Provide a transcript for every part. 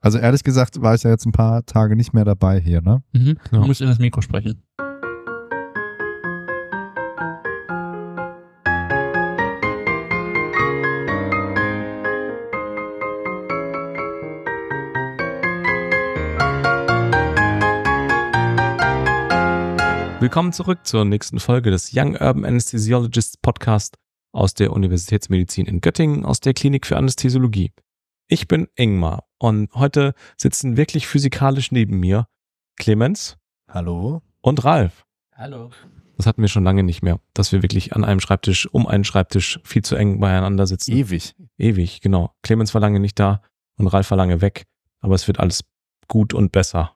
Also ehrlich gesagt war ich ja jetzt ein paar Tage nicht mehr dabei hier, ne? Mhm. Du musst in das Mikro sprechen. Willkommen zurück zur nächsten Folge des Young Urban Anesthesiologists Podcast aus der Universitätsmedizin in Göttingen aus der Klinik für Anästhesiologie. Ich bin Ingmar und heute sitzen wirklich physikalisch neben mir Clemens. Hallo. Und Ralf. Hallo. Das hatten wir schon lange nicht mehr, dass wir wirklich an einem Schreibtisch, um einen Schreibtisch viel zu eng beieinander sitzen. Ewig, genau. Clemens war lange nicht da und Ralf war lange weg, aber es wird alles gut und besser.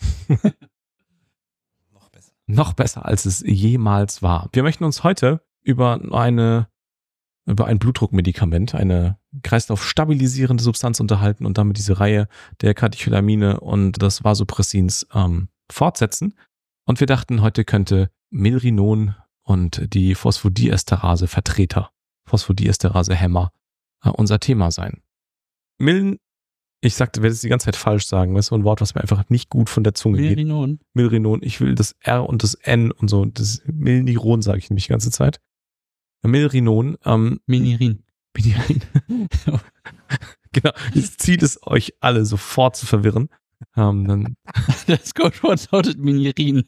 Noch besser, als es jemals war. Wir möchten uns heute über ein Blutdruckmedikament, eine kreislaufstabilisierende Substanz unterhalten und damit diese Reihe der Katecholamine und des Vasopressins fortsetzen. Und wir dachten, heute könnte Milrinon und die Phosphodiesterase-Vertreter, Phosphodiesterase-Hämmer, unser Thema sein. Ich werde es die ganze Zeit falsch sagen, das ist so ein Wort, was mir einfach nicht gut von der Zunge geht. Milrinon, ich will das R und das N und so, das Milniron sage ich nämlich die ganze Zeit. Milrinon. Minirin. Genau, jetzt zieht es euch alle sofort zu verwirren. Dann das Codewort lautet Minirin.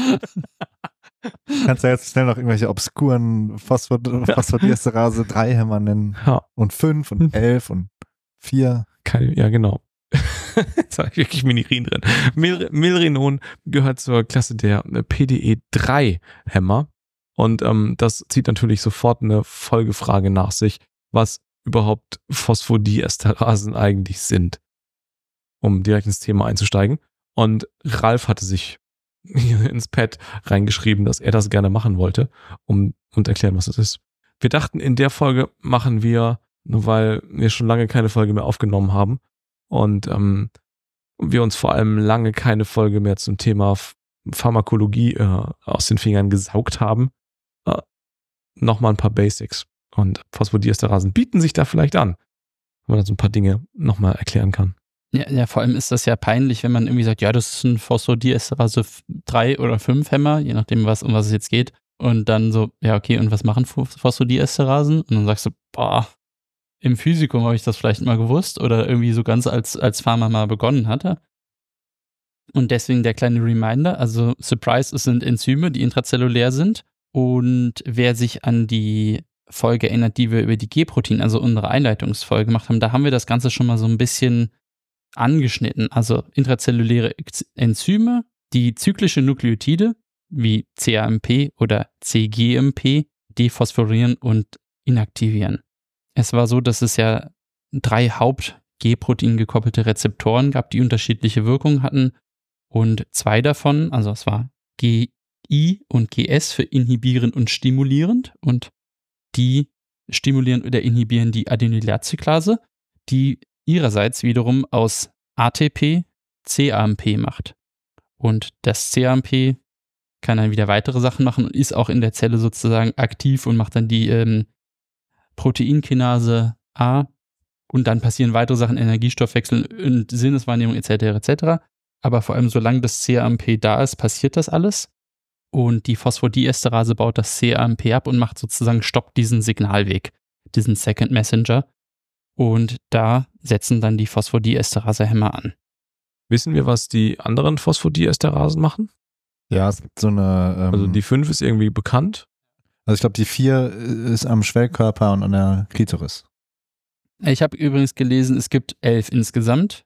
Kannst du jetzt schnell noch irgendwelche obskuren Phosphodiesterase 3 Hämmer nennen? Ja. Und 5 und 11 und 4. Ja, genau. Jetzt habe ich wirklich Minirin drin. Milrinon gehört zur Klasse der PDE3-Hämmer. Und das zieht natürlich sofort eine Folgefrage nach sich, was überhaupt Phosphodieesterasen eigentlich sind, um direkt ins Thema einzusteigen. Und Ralf hatte sich ins Pad reingeschrieben, dass er das gerne machen wollte, und erklären, was es ist. Wir dachten, in der Folge machen wir, nur weil wir schon lange keine Folge mehr aufgenommen haben und wir uns vor allem lange keine Folge mehr zum Thema Pharmakologie aus den Fingern gesaugt haben, nochmal ein paar Basics. Und Phosphodiesterase bieten sich da vielleicht an, wenn man da so ein paar Dinge nochmal erklären kann. Ja, vor allem ist das ja peinlich, wenn man irgendwie sagt, ja, das ist ein Phosphodiesterase 3 oder 5 Hämmer, je nachdem, um was es jetzt geht. Und dann so, ja, okay, und was machen Phosphodiesterasen? Und dann sagst du, boah, im Physikum habe ich das vielleicht mal gewusst oder irgendwie so ganz als Pharma mal begonnen hatte. Und deswegen der kleine Reminder, also Surprise, es sind Enzyme, die intrazellulär sind. Und wer sich an die Folge erinnert, die wir über die G-Protein, also unsere Einleitungsfolge gemacht haben, da haben wir das Ganze schon mal so ein bisschen angeschnitten. Also intrazelluläre Enzyme, die zyklische Nukleotide wie CAMP oder CGMP dephosphorieren und inaktivieren. Es war so, dass es ja 3 Haupt-G-Protein gekoppelte Rezeptoren gab, die unterschiedliche Wirkungen hatten, und 2 davon, also es war GI und GS für inhibierend und stimulierend, und die stimulieren oder inhibieren die Adenylärzyklase, die ihrerseits wiederum aus ATP CAMP macht. Und das CAMP kann dann wieder weitere Sachen machen und ist auch in der Zelle sozusagen aktiv und macht dann die Proteinkinase A, und dann passieren weitere Sachen, Energiestoffwechsel und Sinneswahrnehmung etc. Aber vor allem, solange das CAMP da ist, passiert das alles. Und die Phosphodiesterase baut das CAMP ab und stoppt diesen Signalweg, diesen Second Messenger. Und da setzen dann die Phosphodiesterase-Hämmer an. Wissen wir, was die anderen Phosphodieesterasen machen? Ja, es gibt so eine... also die 5 ist irgendwie bekannt. Also ich glaube, die 4 ist am Schwellkörper und an der Klitoris. Ich habe übrigens gelesen, es gibt 11 insgesamt,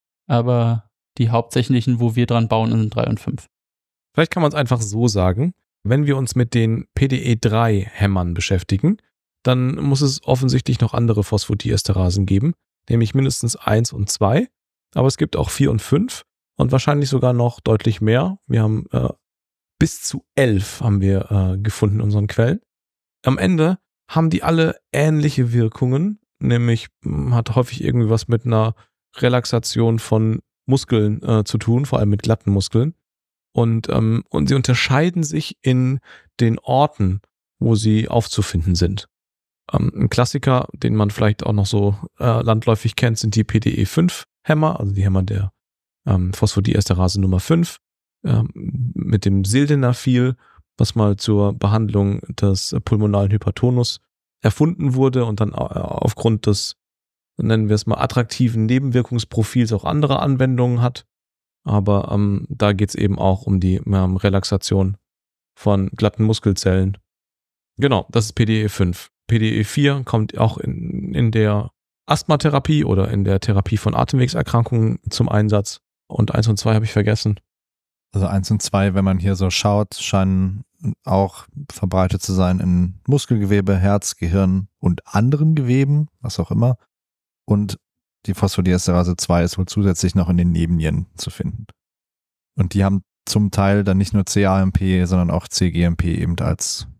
aber die hauptsächlichen, wo wir dran bauen, sind 3 und 5. Vielleicht kann man es einfach so sagen, wenn wir uns mit den PDE3-Hämmern beschäftigen, dann muss es offensichtlich noch andere Phosphodieesterasen geben, nämlich mindestens 1 und 2, aber es gibt auch 4 und 5 und wahrscheinlich sogar noch deutlich mehr. Wir haben bis zu 11 haben wir gefunden in unseren Quellen. Am Ende haben die alle ähnliche Wirkungen, nämlich hat häufig irgendwie was mit einer Relaxation von Muskeln zu tun, vor allem mit glatten Muskeln. Und sie unterscheiden sich in den Orten, wo sie aufzufinden sind. Ein Klassiker, den man vielleicht auch noch so landläufig kennt, sind die PDE5 Hämmer, also die Hämmer der Phosphodiesterase Nummer 5, mit dem Sildenafil, was mal zur Behandlung des pulmonalen Hypertonus erfunden wurde und dann aufgrund des, nennen wir es mal, attraktiven Nebenwirkungsprofils auch andere Anwendungen hat. Aber da geht es eben auch um die Relaxation von glatten Muskelzellen. Genau, das ist PDE5. PDE4 kommt auch in der Asthmatherapie oder in der Therapie von Atemwegserkrankungen zum Einsatz. Und 1 und 2 habe ich vergessen. Also 1 und 2, wenn man hier so schaut, scheinen auch verbreitet zu sein in Muskelgewebe, Herz, Gehirn und anderen Geweben, was auch immer. Und die Phosphodiesterase 2 ist wohl zusätzlich noch in den Nebennieren zu finden. Und die haben zum Teil dann nicht nur cAMP, sondern auch cGMP eben als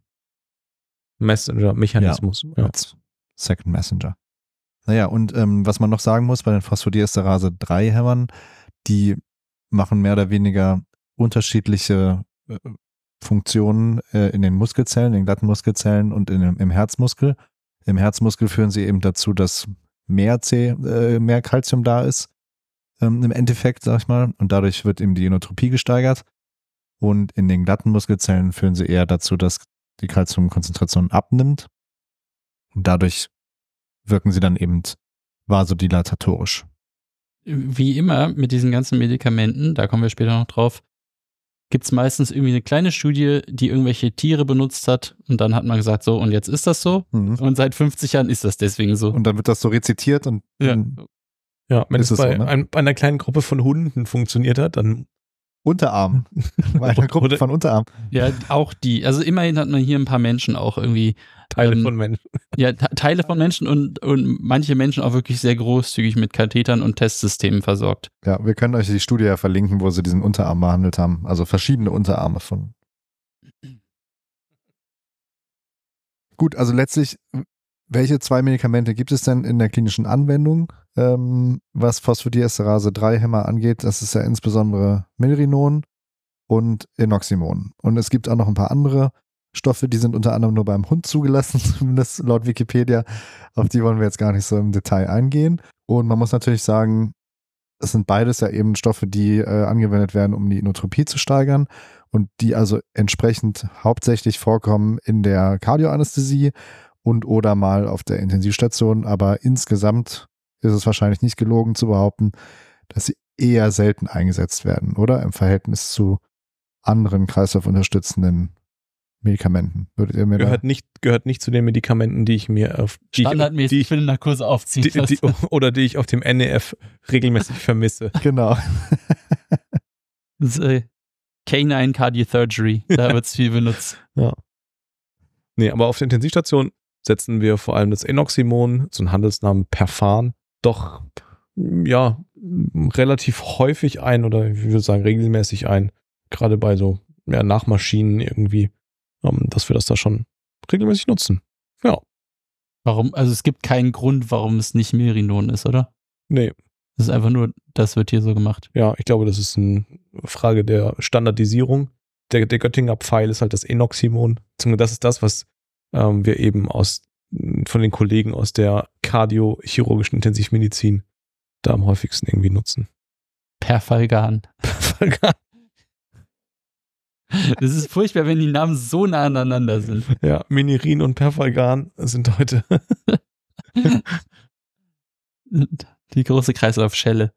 Messenger-Mechanismus. Ja, als Second Messenger. Naja, und was man noch sagen muss bei den Phosphodiesterase 3 Hämmern, die machen mehr oder weniger unterschiedliche Funktionen in den Muskelzellen, in den glatten Muskelzellen und im Herzmuskel. Im Herzmuskel führen sie eben dazu, dass mehr Calcium da ist, im Endeffekt, sag ich mal, und dadurch wird eben die Inotropie gesteigert. Und in den glatten Muskelzellen führen sie eher dazu, dass die Calciumkonzentration abnimmt. Und dadurch wirken sie dann eben vasodilatatorisch. Wie immer mit diesen ganzen Medikamenten, da kommen wir später noch drauf, gibt es meistens irgendwie eine kleine Studie, die irgendwelche Tiere benutzt hat und dann hat man gesagt, so und jetzt ist das so und seit 50 Jahren ist das deswegen so. Und dann wird das so rezitiert und ja, wenn es bei einer kleinen Gruppe von Hunden funktioniert hat, dann Unterarm. Bei einer Gruppe von Unterarm. Ja, auch die. Also immerhin hat man hier ein paar Menschen auch irgendwie. Teile von Menschen. Ja, Teile von Menschen und manche Menschen auch wirklich sehr großzügig mit Kathetern und Testsystemen versorgt. Ja, wir können euch die Studie ja verlinken, wo sie diesen Unterarm behandelt haben. Also verschiedene Unterarme von. Gut, also letztlich, welche 2 Medikamente gibt es denn in der klinischen Anwendung, was Phosphodiesterase 3 Hämmer angeht? Das ist ja insbesondere Milrinon und Enoximon. Und es gibt auch noch ein paar andere Stoffe, die sind unter anderem nur beim Hund zugelassen, zumindest laut Wikipedia. Auf die wollen wir jetzt gar nicht so im Detail eingehen. Und man muss natürlich sagen, es sind beides ja eben Stoffe, die angewendet werden, um die Inotropie zu steigern und die also entsprechend hauptsächlich vorkommen in der Kardioanästhesie und oder mal auf der Intensivstation. Aber insgesamt ist es wahrscheinlich nicht gelogen zu behaupten, dass sie eher selten eingesetzt werden, oder? Im Verhältnis zu anderen kreislaufunterstützenden Medikamenten. Würdet ihr mir gehört nicht zu den Medikamenten, die ich mir auf standardmäßig für eine Narkose aufziehen oder die ich auf dem NEF regelmäßig vermisse. Genau. Das ist, Canine Cardiothoragy, da wird es viel benutzt. Ja. Nee, aber auf der Intensivstation setzen wir vor allem das Enoximon, so ein Handelsnamen Perfan, doch ja relativ häufig ein oder ich würde sagen regelmäßig ein, gerade bei so Nachmaschinen irgendwie, dass wir das da schon regelmäßig nutzen. Ja. Warum? Also es gibt keinen Grund, warum es nicht Milrinon ist, oder? Nee. Das ist einfach nur, das wird hier so gemacht. Ja, ich glaube, das ist eine Frage der Standardisierung. Der Göttinger Pfeil ist halt das Enoximon. Das ist das, was wir eben von den Kollegen aus der kardiochirurgischen Intensivmedizin da am häufigsten irgendwie nutzen. Perfalgan. Das ist furchtbar, wenn die Namen so nah aneinander sind. Ja, Minirin und Perfalgan sind heute die große Kreislaufschelle.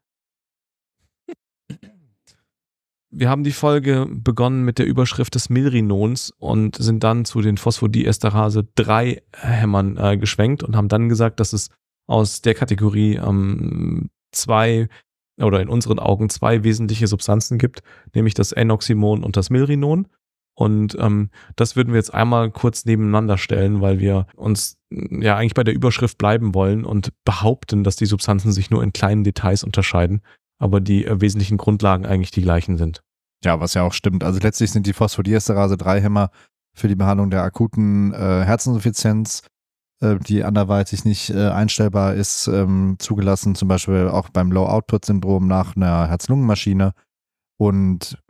Wir haben die Folge begonnen mit der Überschrift des Milrinons und sind dann zu den Phosphodiesterase 3 Hämmern geschwenkt und haben dann gesagt, dass es aus der Kategorie 2 oder in unseren Augen 2 wesentliche Substanzen gibt, nämlich das Enoximon und das Milrinon. Und das würden wir jetzt einmal kurz nebeneinander stellen, weil wir uns ja eigentlich bei der Überschrift bleiben wollen und behaupten, dass die Substanzen sich nur in kleinen Details unterscheiden, aber die wesentlichen Grundlagen eigentlich die gleichen sind. Ja, was ja auch stimmt. Also letztlich sind die Phosphodiesterase 3 Hämmer für die Behandlung der akuten Herzinsuffizienz, die anderweitig nicht einstellbar ist, zugelassen, zum Beispiel auch beim Low-Output-Syndrom nach einer Herz-Lungen-Maschine. Und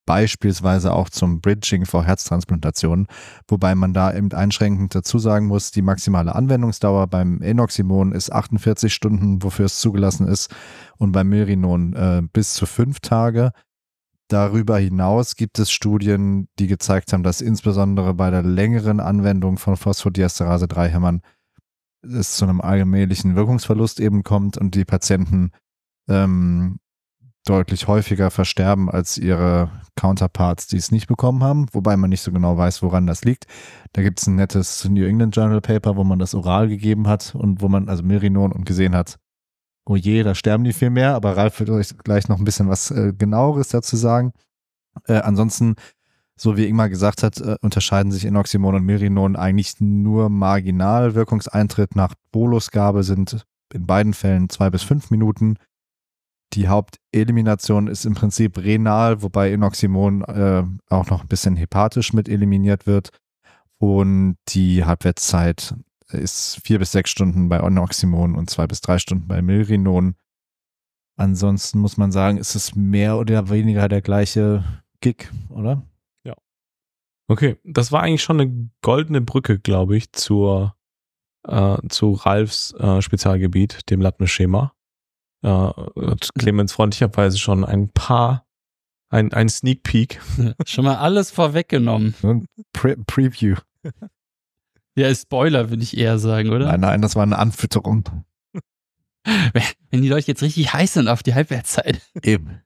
beispielsweise auch zum Bridging vor Herztransplantationen, wobei man da eben einschränkend dazu sagen muss, die maximale Anwendungsdauer beim Enoximon ist 48 Stunden, wofür es zugelassen ist, und beim Milrinon bis zu 5 Tage. Darüber hinaus gibt es Studien, die gezeigt haben, dass insbesondere bei der längeren Anwendung von Phosphodiesterase-3-Hämmern es zu einem allmählichen Wirkungsverlust eben kommt und die Patienten deutlich häufiger versterben als ihre Counterparts, die es nicht bekommen haben, wobei man nicht so genau weiß, woran das liegt. Da gibt es ein nettes New England Journal Paper, wo man das oral gegeben hat und wo man also Milrinon und gesehen hat, oh je, da sterben die viel mehr, aber Ralf wird euch gleich noch ein bisschen was Genaueres dazu sagen. Ansonsten, so wie Ingmar gesagt hat, unterscheiden sich Enoximon und Milrinon eigentlich nur marginal. Wirkungseintritt nach Bolusgabe sind in beiden Fällen 2 bis 5 Minuten. Die Hauptelimination ist im Prinzip renal, wobei Enoximon auch noch ein bisschen hepatisch mit eliminiert wird. Und die Halbwertszeit ist 4 bis 6 Stunden bei Enoximon und 2 bis 3 Stunden bei Milrinon. Ansonsten muss man sagen, ist es mehr oder weniger der gleiche Gig, oder? Ja. Okay, das war eigentlich schon eine goldene Brücke, glaube ich, zu Ralfs Spezialgebiet, dem Latme-Schema. Hat Clemens freundlicherweise schon ein Sneak Peek. Schon mal alles vorweggenommen. Preview. Ja, Spoiler würde ich eher sagen, oder? Nein, das war eine Anfütterung. Wenn die Leute jetzt richtig heiß sind auf die Halbwertszeit. Eben.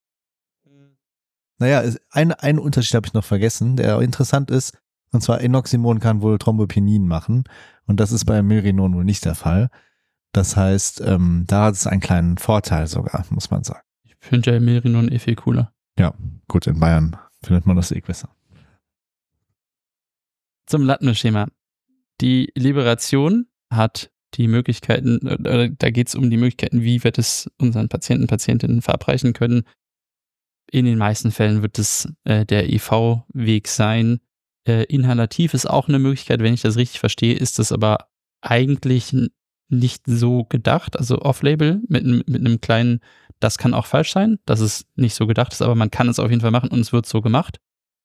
Naja, einen Unterschied habe ich noch vergessen, der interessant ist, und zwar Enoximon kann wohl Thrombopenin machen und das ist bei Milrinon wohl nicht der Fall. Das heißt, da hat es einen kleinen Vorteil sogar, muss man sagen. Ich finde ja Milrinon viel cooler. Ja, gut, in Bayern findet man das besser. Zum Latme-Schema. Die Liberation hat die Möglichkeiten, da geht es um die Möglichkeiten, wie wir das unseren Patienten, Patientinnen verabreichen können. In den meisten Fällen wird es der IV-Weg sein. Inhalativ ist auch eine Möglichkeit, wenn ich das richtig verstehe, ist das aber eigentlich nicht so gedacht, also off-label mit einem kleinen, das kann auch falsch sein, dass es nicht so gedacht ist, aber man kann es auf jeden Fall machen und es wird so gemacht.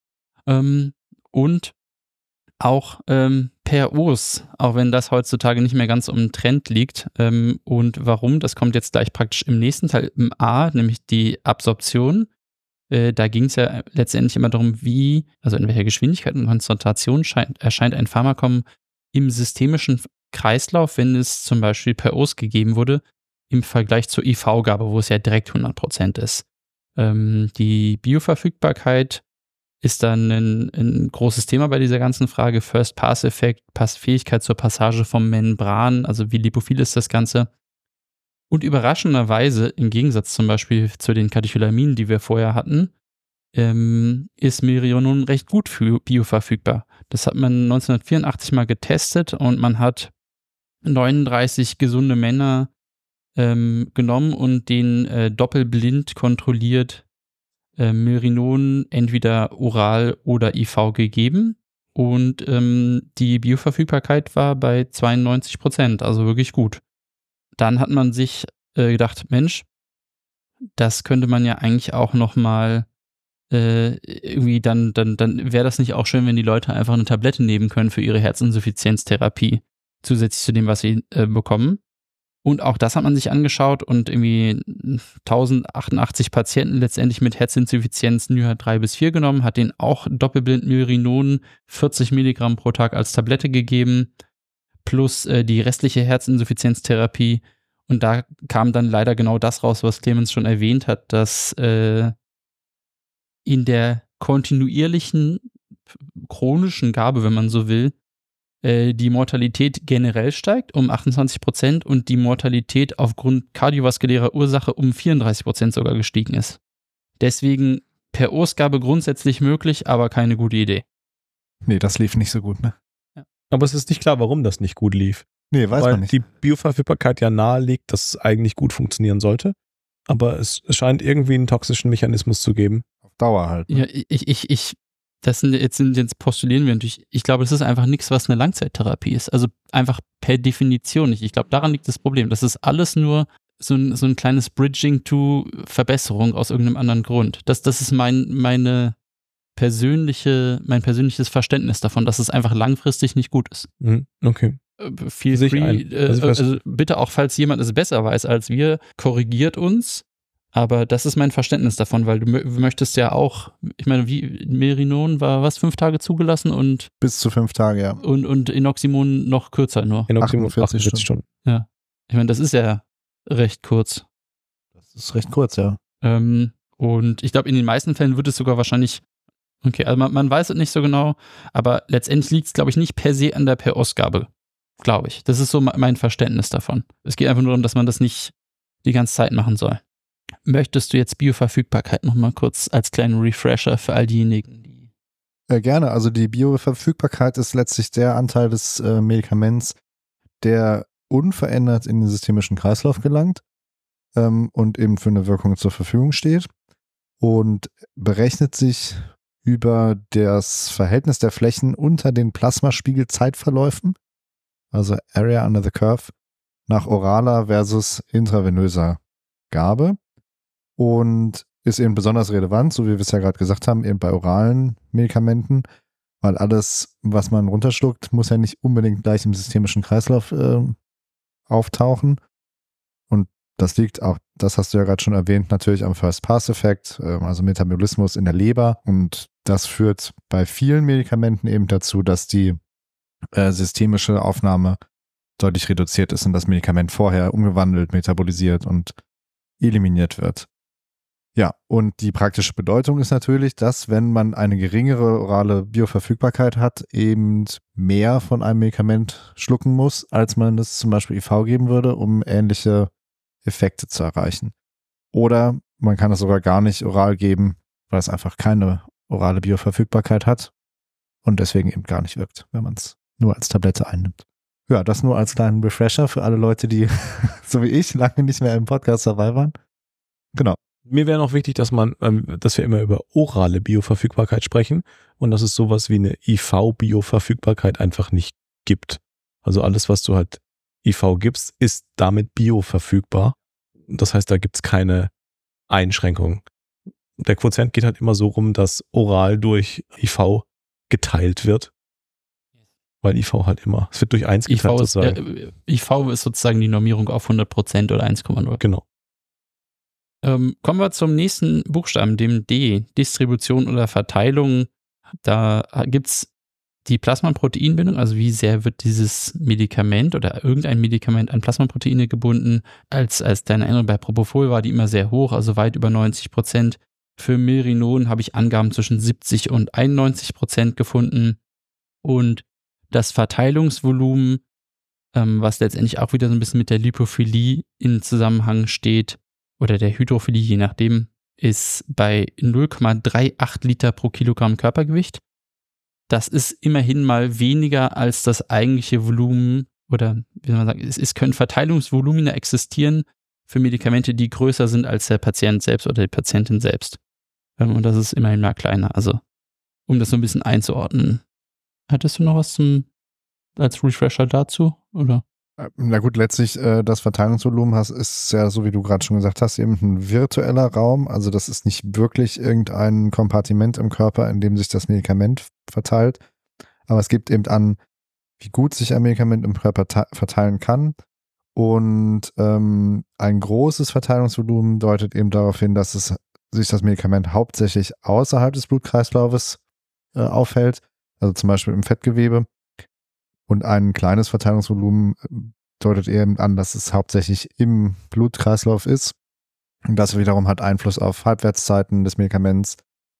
Und auch per Os, auch wenn das heutzutage nicht mehr ganz um Trend liegt. Und warum? Das kommt jetzt gleich praktisch im nächsten Teil, im A, nämlich die Absorption. Da ging es ja letztendlich immer darum, also in welcher Geschwindigkeit und Konzentration erscheint ein Pharmakum im systemischen Kreislauf, wenn es zum Beispiel per Os gegeben wurde, im Vergleich zur IV-Gabe, wo es ja direkt 100% ist. Die Bioverfügbarkeit ist dann ein großes Thema bei dieser ganzen Frage. First-Pass-Effekt, Fähigkeit zur Passage vom Membran, also wie lipophil ist das Ganze. Und überraschenderweise, im Gegensatz zum Beispiel zu den Katecholaminen, die wir vorher hatten, ist Milrinon recht gut bioverfügbar. Das hat man 1984 mal getestet und man hat 39 gesunde Männer genommen und denen doppelblind kontrolliert Milrinon entweder oral oder IV gegeben und die Bioverfügbarkeit war bei 92%, also wirklich gut. Dann hat man sich gedacht, Mensch, das könnte man ja eigentlich auch nochmal irgendwie dann wäre das nicht auch schön, wenn die Leute einfach eine Tablette nehmen können für ihre Herzinsuffizienztherapie, zusätzlich zu dem, was sie bekommen. Und auch das hat man sich angeschaut und irgendwie 1088 Patienten letztendlich mit Herzinsuffizienz NYHA 3 bis 4 genommen, hat denen auch doppelblind Milrinon 40 Milligramm pro Tag als Tablette gegeben, plus die restliche Herzinsuffizienztherapie. Und da kam dann leider genau das raus, was Clemens schon erwähnt hat, dass in der kontinuierlichen chronischen Gabe, wenn man so will, die Mortalität generell steigt um 28% und die Mortalität aufgrund kardiovaskulärer Ursache um 34% sogar gestiegen ist. Deswegen per Ausgabe grundsätzlich möglich, aber keine gute Idee. Nee, das lief nicht so gut, ne? Ja. Aber es ist nicht klar, warum das nicht gut lief. Nee, weiß man nicht. Weil die Bioverfügbarkeit ja nahelegt, dass es eigentlich gut funktionieren sollte. Aber es scheint irgendwie einen toxischen Mechanismus zu geben. Auf Dauer halt. Ne? Ja, jetzt postulieren wir natürlich, ich glaube, das ist einfach nichts, was eine Langzeittherapie ist. Also einfach per Definition nicht. Ich glaube, daran liegt das Problem. Das ist alles nur so ein kleines Bridging to Verbesserung aus irgendeinem anderen Grund. Das ist mein persönliches Verständnis davon, dass es einfach langfristig nicht gut ist. Okay. Feel free, also bitte auch, falls jemand es besser weiß als wir, korrigiert uns. Aber das ist mein Verständnis davon, weil du möchtest ja auch, ich meine, wie Merinon war 5 Tage zugelassen und bis zu 5 Tage, ja. Und Inoximon noch kürzer nur. Inoximon 48 Stunden. Ja. Ich meine, das ist ja recht kurz. Das ist recht kurz, ja. Und ich glaube, in den meisten Fällen wird es sogar wahrscheinlich, okay, also man weiß es nicht so genau, aber letztendlich liegt es, glaube ich, nicht per se an der Per-Ausgabe, glaube ich. Das ist so mein Verständnis davon. Es geht einfach nur darum, dass man das nicht die ganze Zeit machen soll. Möchtest du jetzt Bioverfügbarkeit nochmal kurz als kleinen Refresher für all diejenigen, die... Gerne, also die Bioverfügbarkeit ist letztlich der Anteil des Medikaments, der unverändert in den systemischen Kreislauf gelangt und eben für eine Wirkung zur Verfügung steht und berechnet sich über das Verhältnis der Flächen unter den Plasmaspiegelzeitverläufen, also Area under the Curve, nach oraler versus intravenöser Gabe. Und ist eben besonders relevant, so wie wir es ja gerade gesagt haben, eben bei oralen Medikamenten, weil alles, was man runterschluckt, muss ja nicht unbedingt gleich im systemischen Kreislauf auftauchen. Und das liegt auch, das hast du ja gerade schon erwähnt, natürlich am First-Pass-Effekt, also Metabolismus in der Leber. Und das führt bei vielen Medikamenten eben dazu, dass die systemische Aufnahme deutlich reduziert ist und das Medikament vorher umgewandelt, metabolisiert und eliminiert wird. Ja, und die praktische Bedeutung ist natürlich, dass, wenn man eine geringere orale Bioverfügbarkeit hat, eben mehr von einem Medikament schlucken muss, als man es zum Beispiel IV geben würde, um ähnliche Effekte zu erreichen. Oder man kann es sogar gar nicht oral geben, weil es einfach keine orale Bioverfügbarkeit hat und deswegen eben gar nicht wirkt, wenn man es nur als Tablette einnimmt. Ja, das nur als kleinen Refresher für alle Leute, die, so wie ich, lange nicht mehr im Podcast dabei waren. Genau. Mir wäre noch wichtig, dass wir immer über orale Bioverfügbarkeit sprechen und dass es sowas wie eine IV-Bioverfügbarkeit einfach nicht gibt. Also alles, was du halt IV gibst, ist damit bioverfügbar. Das heißt, da gibt es keine Einschränkungen. Der Quotient geht halt immer so rum, dass oral durch IV geteilt wird. Weil IV halt immer, es wird durch 1 geteilt sozusagen. IV ist sozusagen die Normierung auf 100% oder 1,0. Genau. Kommen wir zum nächsten Buchstaben, dem D, Distribution oder Verteilung. Da gibt es die Plasmaproteinbindung, also wie sehr wird dieses Medikament oder irgendein Medikament an Plasmaproteine gebunden. Als deine Erinnerung bei Propofol war die immer sehr hoch, also weit über 90%. Für Merinon habe ich Angaben zwischen 70 und 91% gefunden. Und das Verteilungsvolumen, was letztendlich auch wieder so ein bisschen mit der Lipophilie in Zusammenhang steht, oder der Hydrophilie, je nachdem, ist bei 0,38 Liter pro Kilogramm Körpergewicht. Das ist immerhin mal weniger als das eigentliche Volumen, oder wie soll man sagen, es können Verteilungsvolumina existieren für Medikamente, die größer sind als der Patient selbst oder die Patientin selbst. Und das ist immerhin mal kleiner. Also, um das so ein bisschen einzuordnen. Hattest du noch was als Refresher dazu, oder? Na gut, letztlich das Verteilungsvolumen ist ja, so wie du gerade schon gesagt hast, eben ein virtueller Raum. Also das ist nicht wirklich irgendein Kompartiment im Körper, in dem sich das Medikament verteilt. Aber es gibt eben an, wie gut sich ein Medikament im Körper verteilen kann. Und ein großes Verteilungsvolumen deutet eben darauf hin, dass sich das Medikament hauptsächlich außerhalb des Blutkreislaufes aufhält. Also zum Beispiel im Fettgewebe. Und ein kleines Verteilungsvolumen deutet eben an, dass es hauptsächlich im Blutkreislauf ist. Und das wiederum hat Einfluss auf Halbwertszeiten des Medikaments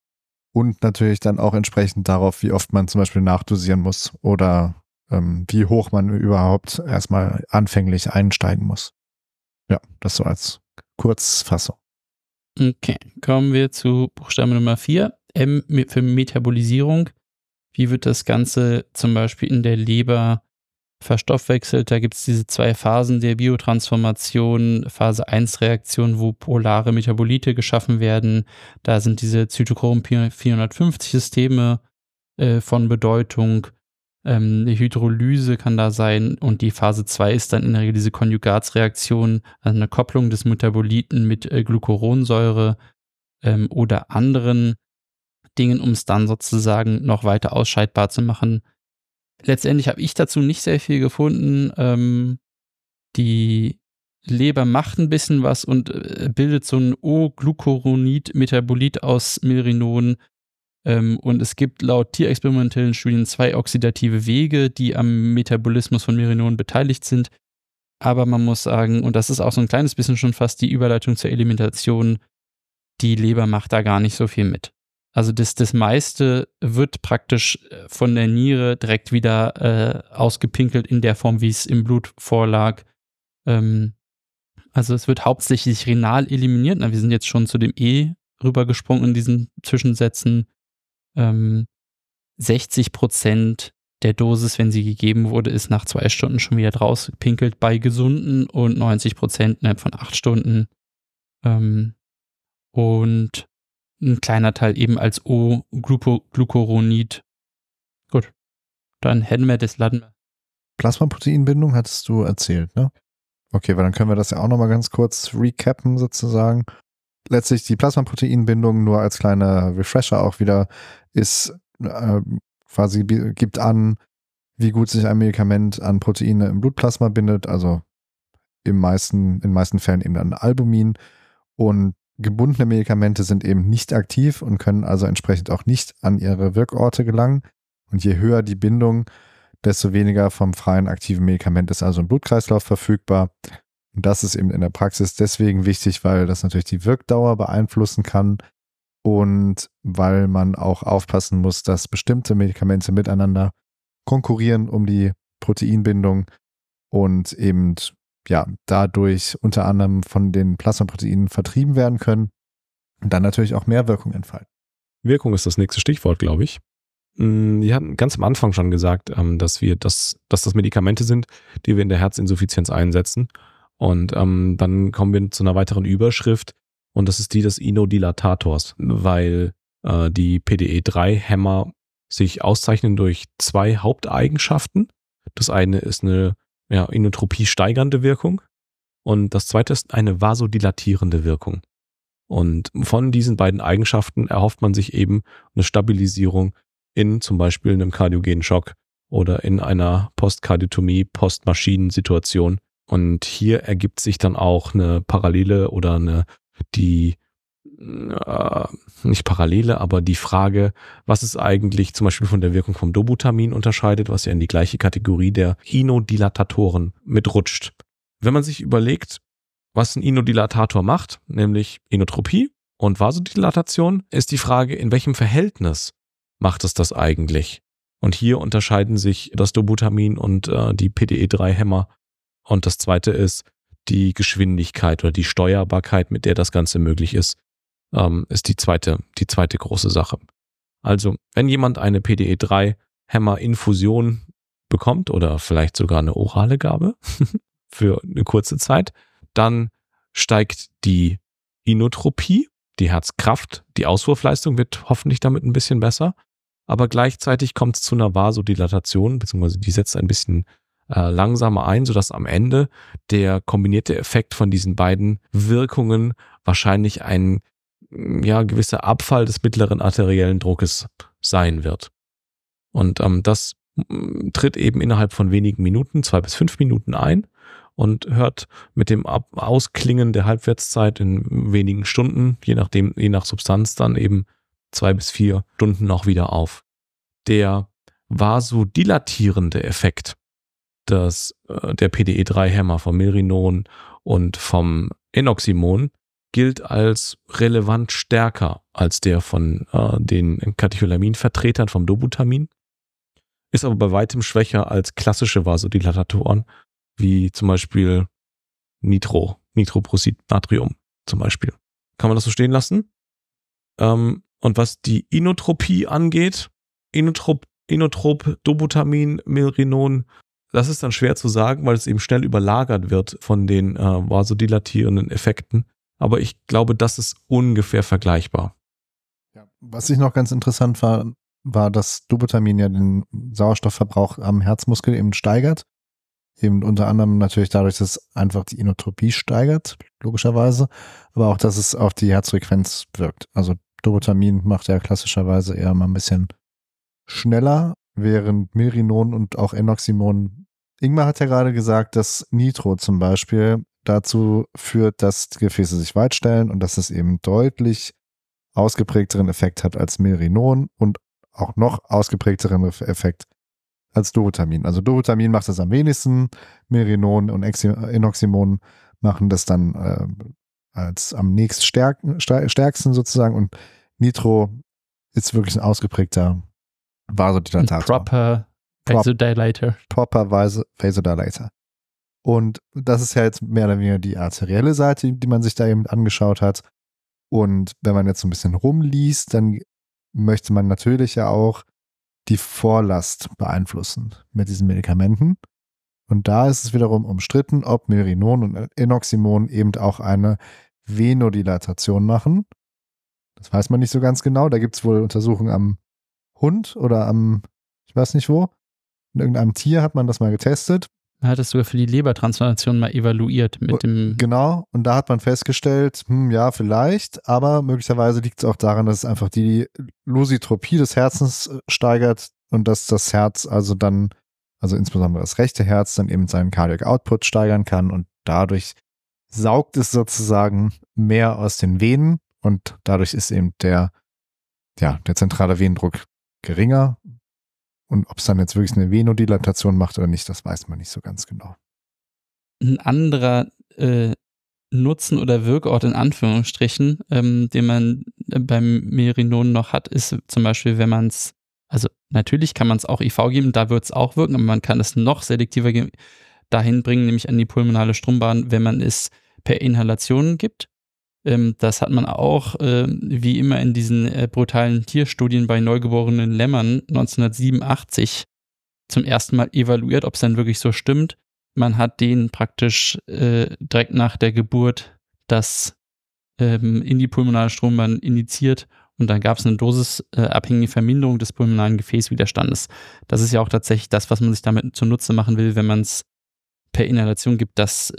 und natürlich dann auch entsprechend darauf, wie oft man zum Beispiel nachdosieren muss oder wie hoch man überhaupt erstmal anfänglich einsteigen muss. Ja, das so als Kurzfassung. Okay, kommen wir zu Buchstabe Nummer 4, M für Metabolisierung. Wie wird das Ganze zum Beispiel in der Leber verstoffwechselt? Da gibt es diese 2 Phasen der Biotransformation. Phase 1 Reaktion, wo polare Metabolite geschaffen werden. Da sind diese Zytochrom 450 Systeme von Bedeutung. Eine Hydrolyse kann da sein und die Phase 2 ist dann in der Regel diese Konjugatsreaktion, also eine Kopplung des Metaboliten mit Glucuronsäure oder anderen Dingen, um es dann sozusagen noch weiter ausscheidbar zu machen. Letztendlich habe ich dazu nicht sehr viel gefunden. Die Leber macht ein bisschen was und bildet so ein O-Glucuronid-Metabolit aus Milrinon. Und es gibt laut tierexperimentellen Studien 2 oxidative Wege, die am Metabolismus von Milrinon beteiligt sind. Aber man muss sagen, und das ist auch so ein kleines bisschen schon fast die Überleitung zur Elimination, die Leber macht da gar nicht so viel mit. Also das meiste wird praktisch von der Niere direkt wieder ausgepinkelt in der Form, wie es im Blut vorlag. Also es wird hauptsächlich renal eliminiert. Wir sind jetzt schon zu dem E rübergesprungen in diesen Zwischensätzen. 60% der Dosis, wenn sie gegeben wurde, ist nach 2 Stunden schon wieder rausgepinkelt bei Gesunden und 90% innerhalb von 8 Stunden. Und ein kleiner Teil eben als O-Glucuronid. Gut, dann hätten wir das Laden. Plasmaproteinbindung hattest du erzählt, ne? Okay, weil dann können wir das ja auch nochmal ganz kurz recappen sozusagen. Letztlich die Plasmaproteinbindung, nur als kleiner Refresher auch wieder, ist quasi, gibt an, wie gut sich ein Medikament an Proteine im Blutplasma bindet, also in meisten Fällen eben an Albumin, und gebundene Medikamente sind eben nicht aktiv und können also entsprechend auch nicht an ihre Wirkorte gelangen. Und je höher die Bindung, desto weniger vom freien aktiven Medikament ist also im Blutkreislauf verfügbar. Und das ist eben in der Praxis deswegen wichtig, weil das natürlich die Wirkdauer beeinflussen kann und weil man auch aufpassen muss, dass bestimmte Medikamente miteinander konkurrieren um die Proteinbindung und eben dadurch unter anderem von den Plasmaproteinen vertrieben werden können und dann natürlich auch mehr Wirkung entfalten. Wirkung ist das nächste Stichwort, glaube ich. Wir hatten ganz am Anfang schon gesagt, dass das Medikamente sind, die wir in der Herzinsuffizienz einsetzen. Und dann kommen wir zu einer weiteren Überschrift und das ist die des Inodilatators, weil die PDE3-Hämmer sich auszeichnen durch 2 Haupteigenschaften. Das eine ist eine Inotropie steigernde Wirkung und das zweite ist eine vasodilatierende Wirkung. Und von diesen beiden Eigenschaften erhofft man sich eben eine Stabilisierung in zum Beispiel einem kardiogenen Schock oder in einer Postkardiotomie, Postmaschinensituation. Und hier ergibt sich dann auch eine Parallele oder nicht Parallele, aber die Frage, was es eigentlich zum Beispiel von der Wirkung vom Dobutamin unterscheidet, was ja in die gleiche Kategorie der Inodilatatoren mitrutscht. Wenn man sich überlegt, was ein Inodilatator macht, nämlich Inotropie und Vasodilatation, ist die Frage, in welchem Verhältnis macht es das eigentlich? Und hier unterscheiden sich das Dobutamin und die PDE3-Hämmer. Und das zweite ist die Geschwindigkeit oder die Steuerbarkeit, mit der das Ganze möglich ist die zweite große Sache. Also, wenn jemand eine PDE3-Hämmer-Infusion bekommt oder vielleicht sogar eine orale Gabe für eine kurze Zeit, dann steigt die Inotropie, die Herzkraft, die Auswurfleistung wird hoffentlich damit ein bisschen besser, aber gleichzeitig kommt es zu einer Vasodilatation, beziehungsweise die setzt ein bisschen langsamer ein, sodass am Ende der kombinierte Effekt von diesen beiden Wirkungen wahrscheinlich ein gewisser Abfall des mittleren arteriellen Druckes sein wird. Und das tritt eben innerhalb von wenigen Minuten, 2 bis 5 Minuten ein und hört mit dem Ausklingen der Halbwertszeit in wenigen Stunden, je nach Substanz, dann eben 2 bis 4 Stunden noch wieder auf. Der vasodilatierende Effekt der PDE3-Hämmer vom Milrinon und vom Enoximon gilt als relevant stärker als der von den Katecholamin-Vertretern vom Dobutamin, ist aber bei weitem schwächer als klassische Vasodilatatoren, wie zum Beispiel Nitroprositnatrium zum Beispiel. Kann man das so stehen lassen? Und was die Inotropie angeht, Inotrop, Dobutamin, Milrinon, das ist dann schwer zu sagen, weil es eben schnell überlagert wird von den vasodilatierenden Effekten. Aber ich glaube, das ist ungefähr vergleichbar. Ja, was ich noch ganz interessant war, dass Doputamin ja den Sauerstoffverbrauch am Herzmuskel eben steigert. Eben unter anderem natürlich dadurch, dass es einfach die Inotropie steigert, logischerweise, aber auch, dass es auf die Herzfrequenz wirkt. Also Doputamin macht ja klassischerweise eher mal ein bisschen schneller, während Milrinon und auch Enoximon. Ingmar hat ja gerade gesagt, dass Nitro zum Beispiel dazu führt, dass die Gefäße sich weitstellen und dass es eben deutlich ausgeprägteren Effekt hat als Milrinon und auch noch ausgeprägteren Effekt als Doputamin. Also Doputamin macht das am wenigsten, Milrinon und Enoximon machen das dann als am nächst stärksten sozusagen und Nitro ist wirklich ein ausgeprägter Vasodilatator. Proper Vasodilator. Proper Vasodilator. Und das ist ja jetzt mehr oder weniger die arterielle Seite, die man sich da eben angeschaut hat. Und wenn man jetzt so ein bisschen rumliest, dann möchte man natürlich ja auch die Vorlast beeinflussen mit diesen Medikamenten. Und da ist es wiederum umstritten, ob Milrinon und Enoximon eben auch eine Venodilatation machen. Das weiß man nicht so ganz genau. Da gibt es wohl Untersuchungen am Hund oder am, ich weiß nicht wo. In irgendeinem Tier hat man das mal getestet. Man hat es sogar für die Lebertransplantation mal evaluiert mit dem. Genau, und da hat man festgestellt, ja, vielleicht, aber möglicherweise liegt es auch daran, dass es einfach die Lusitropie des Herzens steigert und dass das Herz also dann, also insbesondere das rechte Herz, dann eben seinen Cardiac Output steigern kann und dadurch saugt es sozusagen mehr aus den Venen und dadurch ist eben der zentrale Venendruck geringer. Und ob es dann jetzt wirklich eine Venodilatation macht oder nicht, das weiß man nicht so ganz genau. Ein anderer Nutzen oder Wirkort in Anführungsstrichen, den man beim Milrinon noch hat, ist zum Beispiel, wenn man es, also natürlich kann man es auch IV geben, da wird es auch wirken, aber man kann es noch selektiver dahin bringen, nämlich an die pulmonale Strombahn, wenn man es per Inhalation gibt. Das hat man auch, wie immer in diesen brutalen Tierstudien bei neugeborenen Lämmern 1987 zum ersten Mal evaluiert, ob es dann wirklich so stimmt. Man hat denen praktisch direkt nach der Geburt das in die pulmonale Strombahn injiziert und dann gab es eine dosisabhängige Verminderung des pulmonalen Gefäßwiderstandes. Das ist ja auch tatsächlich das, was man sich damit zunutze machen will, wenn man es per Inhalation gibt, um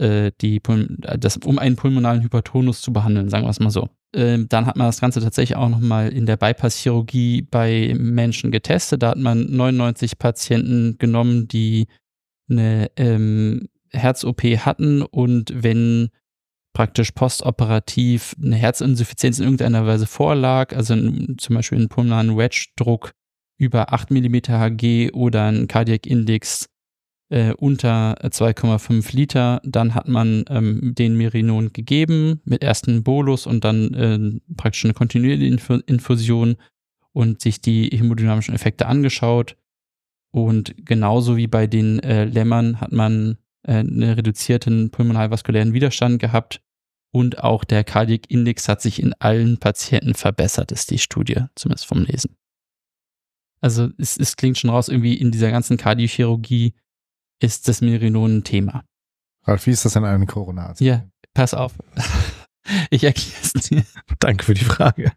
einen pulmonalen Hypertonus zu behandeln, sagen wir es mal so. Dann hat man das Ganze tatsächlich auch nochmal in der Bypass-Chirurgie bei Menschen getestet. Da hat man 99 Patienten genommen, die eine Herz-OP hatten und wenn praktisch postoperativ eine Herzinsuffizienz in irgendeiner Weise vorlag, also zum Beispiel einen pulmonalen Wedge-Druck über 8 mm Hg oder ein Cardiac Index unter 2,5 Liter, dann hat man den Milrinon gegeben mit ersten Bolus und dann praktisch eine kontinuierliche Infusion und sich die hämodynamischen Effekte angeschaut. Und genauso wie bei den Lämmern hat man einen reduzierten pulmonalvaskulären Widerstand gehabt und auch der Cardiac Index hat sich in allen Patienten verbessert, ist die Studie, zumindest vom Lesen. Also es klingt schon raus, irgendwie in dieser ganzen Kardiochirurgie ist das Milrinon ein Thema. Ralf, wie ist das in einem Koronararzt? Ja, pass auf. Ich erkläre es dir. Danke für die Frage.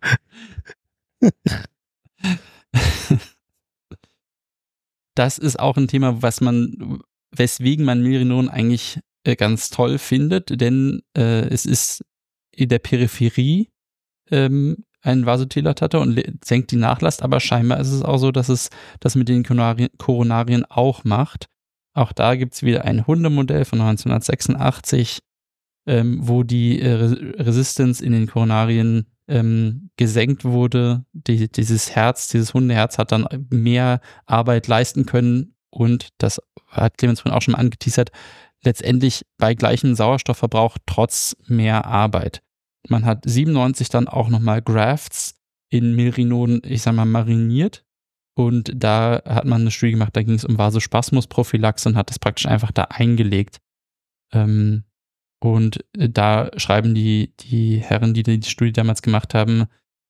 Das ist auch ein Thema, weswegen man Milrinon eigentlich ganz toll findet, denn es ist in der Peripherie ein Vasodilatator und senkt die Nachlast, aber scheinbar ist es auch so, dass es das mit den Koronarien auch macht. Auch da gibt es wieder ein Hundemodell von 1986, wo die Resistenz in den Koronarien gesenkt wurde. Dieses Hundeherz hat dann mehr Arbeit leisten können und das hat Clemens vorhin auch schon mal angeteasert, letztendlich bei gleichem Sauerstoffverbrauch trotz mehr Arbeit. Man hat 97 dann auch nochmal Grafts in Milrinon, ich sag mal, mariniert. Und da hat man eine Studie gemacht, da ging es um Vasospasmusprophylaxe und hat das praktisch einfach da eingelegt. Und da schreiben die Herren, die die Studie damals gemacht haben,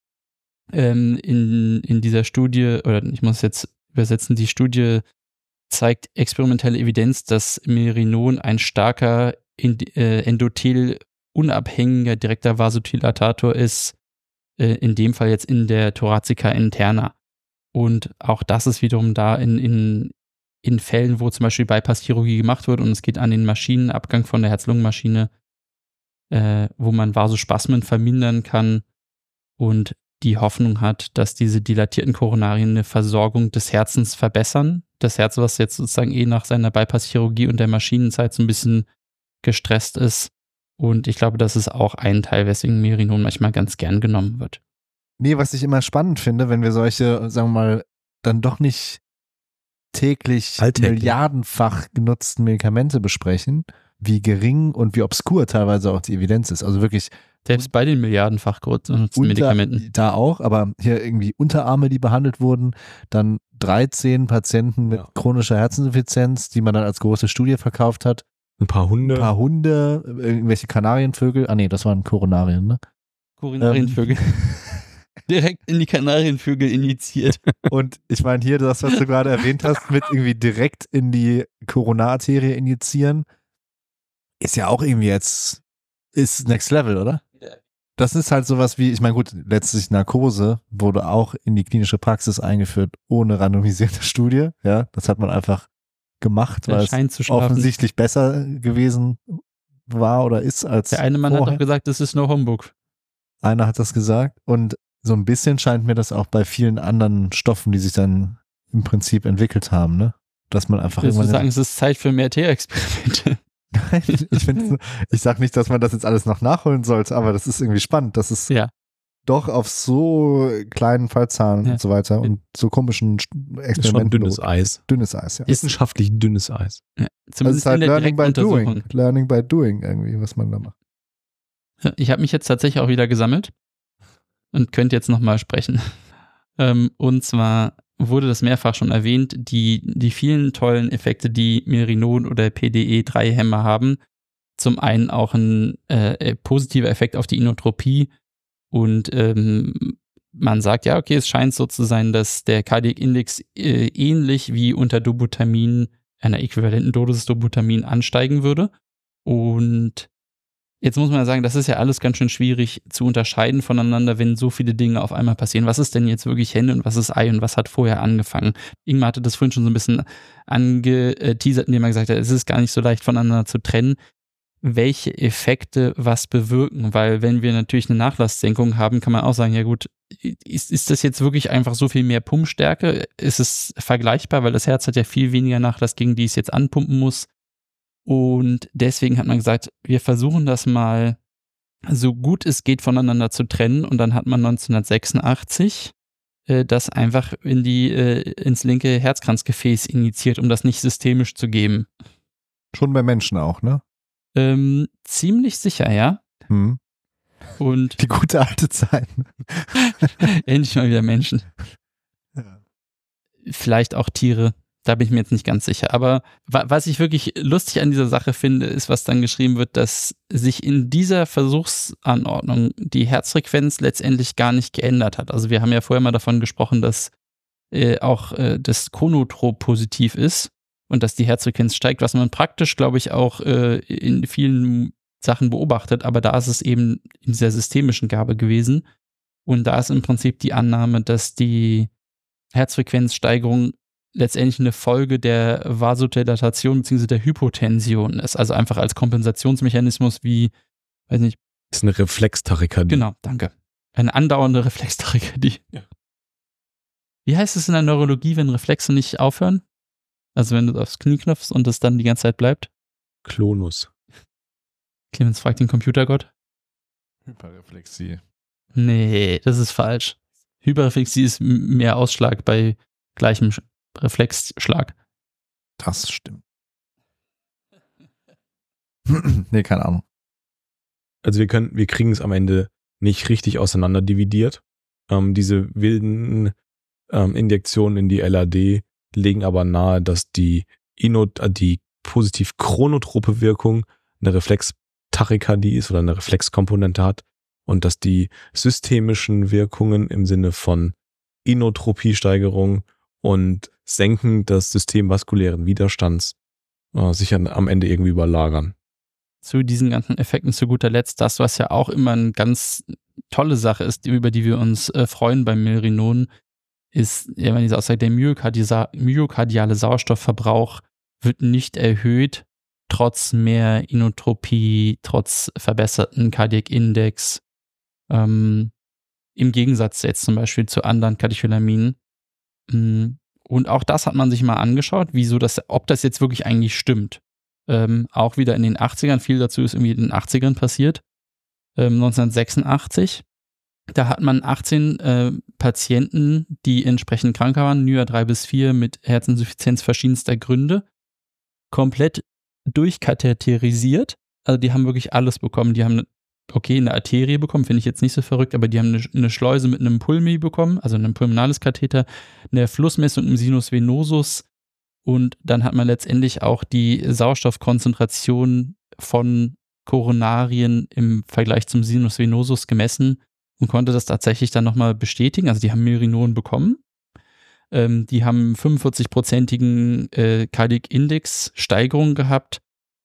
in dieser Studie, oder ich muss jetzt übersetzen, die Studie zeigt experimentelle Evidenz, dass Milrinon ein starker endothelunabhängiger direkter Vasodilatator ist, in dem Fall jetzt in der Thoracica interna. Und auch das ist wiederum da in Fällen, wo zum Beispiel Bypass-Chirurgie gemacht wird und es geht an den Maschinenabgang von der Herz-Lungen-Maschine, wo man Vasospasmen vermindern kann und die Hoffnung hat, dass diese dilatierten Koronarien eine Versorgung des Herzens verbessern. Das Herz, was jetzt sozusagen nach seiner Bypass-Chirurgie und der Maschinenzeit so ein bisschen gestresst ist. Und ich glaube, das ist auch ein Teil, weswegen Merinon manchmal ganz gern genommen wird. Nee, was ich immer spannend finde, wenn wir solche, sagen wir mal, dann doch nicht täglich milliardenfach genutzten Medikamente besprechen, wie gering und wie obskur teilweise auch die Evidenz ist. Also wirklich selbst bei den milliardenfach genutzten Medikamenten. Da auch, aber hier irgendwie Unterarme, die behandelt wurden, dann 13 Patienten mit chronischer Herzinsuffizienz, die man dann als große Studie verkauft hat. Ein paar Hunde, irgendwelche Kanarienvögel. Ah nee, das waren Koronarien, ne? Koronarienvögel. Direkt in die Kanarienvögel injiziert. Und ich meine hier, das, was du gerade erwähnt hast, mit irgendwie direkt in die Koronararterie injizieren, ist ja auch irgendwie jetzt, ist Next Level, oder? Das ist halt sowas wie, ich meine gut, letztlich Narkose wurde auch in die klinische Praxis eingeführt, ohne randomisierte Studie. Ja, das hat man einfach gemacht, weil es offensichtlich besser gewesen war oder ist als der eine Mann vorher. hat doch gesagt, das ist no humbug. Einer hat das gesagt und so ein bisschen scheint mir das auch bei vielen anderen Stoffen, die sich dann im Prinzip entwickelt haben, ne? Dass man einfach irgendwann sagen, es ist Zeit für mehr T-Experimente. Nein, ich sag nicht, dass man das jetzt alles noch nachholen sollte, aber das ist irgendwie spannend, dass es doch auf so kleinen Fallzahlen und so weiter und so komischen Experimenten. Ist schon dünnes Eis. Dünnes Eis, ja. Wissenschaftlich dünnes Eis. Ja, zumindest also ist halt in der Direktuntersuchung. Learning by doing irgendwie, was man da macht. Ich habe mich jetzt tatsächlich auch wieder gesammelt und könnte jetzt nochmal sprechen. Und zwar wurde das mehrfach schon erwähnt, die vielen tollen Effekte, die Merinon oder PDE3-Hämmer haben. Zum einen auch ein positiver Effekt auf die Inotropie und man sagt, ja, okay, es scheint so zu sein, dass der Cardiac Index ähnlich wie unter Dobutamin, einer äquivalenten Dosis Dobutamin, ansteigen würde. Und jetzt muss man ja sagen, das ist ja alles ganz schön schwierig zu unterscheiden voneinander, wenn so viele Dinge auf einmal passieren. Was ist denn jetzt wirklich Henne und was ist Ei und was hat vorher angefangen? Ingmar hatte das vorhin schon so ein bisschen angeteasert, indem er gesagt hat, es ist gar nicht so leicht voneinander zu trennen, welche Effekte was bewirken. Weil wenn wir natürlich eine Nachlasssenkung haben, kann man auch sagen, ja gut, ist das jetzt wirklich einfach so viel mehr Pumpstärke? Ist es vergleichbar, weil das Herz hat ja viel weniger Nachlass, gegen die es jetzt anpumpen muss. Und deswegen hat man gesagt, wir versuchen das mal so gut es geht voneinander zu trennen. Und dann hat man 1986 das einfach ins linke Herzkranzgefäß injiziert, um das nicht systemisch zu geben. Schon bei Menschen auch, ne? Ziemlich sicher, ja. Und die gute alte Zeit. Endlich mal wieder Menschen. Ja. Vielleicht auch Tiere. Da bin ich mir jetzt nicht ganz sicher. Aber was ich wirklich lustig an dieser Sache finde, ist, was dann geschrieben wird, dass sich in dieser Versuchsanordnung die Herzfrequenz letztendlich gar nicht geändert hat. Also wir haben ja vorher mal davon gesprochen, dass auch das Chronotrop positiv ist und dass die Herzfrequenz steigt, was man praktisch, glaube ich, auch in vielen Sachen beobachtet. Aber da ist es eben in dieser systemischen Gabe gewesen. Und da ist im Prinzip die Annahme, dass die Herzfrequenzsteigerung letztendlich eine Folge der Vasodilatation bzw. der Hypotension ist. Also einfach als Kompensationsmechanismus wie, weiß nicht. Das ist eine Reflextachykardie. Genau, danke. Eine andauernde Reflextachykardie. Ja. Wie heißt es in der Neurologie, wenn Reflexe nicht aufhören? Also wenn du aufs Knie knöpfst und es dann die ganze Zeit bleibt? Klonus. Clemens fragt den Computergott. Hyperreflexie. Nee, das ist falsch. Hyperreflexie ist mehr Ausschlag bei gleichem Reflexschlag. Das stimmt. Nee, keine Ahnung. Also wir kriegen es am Ende nicht richtig auseinander dividiert. Diese wilden Injektionen in die LAD legen aber nahe, dass die positiv chronotrope Wirkung eine Reflextachykardie ist oder eine Reflexkomponente hat und dass die systemischen Wirkungen im Sinne von Inotropiesteigerung und Senken des systemvaskulären Widerstands sich am Ende irgendwie überlagern. Zu diesen ganzen Effekten zu guter Letzt, das, was ja auch immer eine ganz tolle Sache ist, über die wir uns freuen beim Merinon, ist immer diese Aussage, der myokardiale Sauerstoffverbrauch wird nicht erhöht, trotz mehr Inotropie, trotz verbesserten Cardiac Index, im Gegensatz jetzt zum Beispiel zu anderen Katecholaminen. Und auch das hat man sich mal angeschaut, ob das jetzt wirklich eigentlich stimmt. Auch wieder in den 80ern, viel dazu ist irgendwie in den 80ern passiert, 1986. Da hat man 18 Patienten, die entsprechend krank waren, NYHA 3 bis 4 mit Herzinsuffizienz verschiedenster Gründe, komplett durchkatheterisiert. Also die haben wirklich alles bekommen. Die haben eine Arterie bekommen, finde ich jetzt nicht so verrückt, aber die haben eine Schleuse mit einem Pulmi bekommen, also einem pulmonales Katheter, eine Flussmessung im Sinus venosus und dann hat man letztendlich auch die Sauerstoffkonzentration von Koronarien im Vergleich zum Sinus venosus gemessen und konnte das tatsächlich dann nochmal bestätigen. Also die haben Milrinol bekommen. Die haben 45-prozentigen Cardiac Index Steigerung gehabt,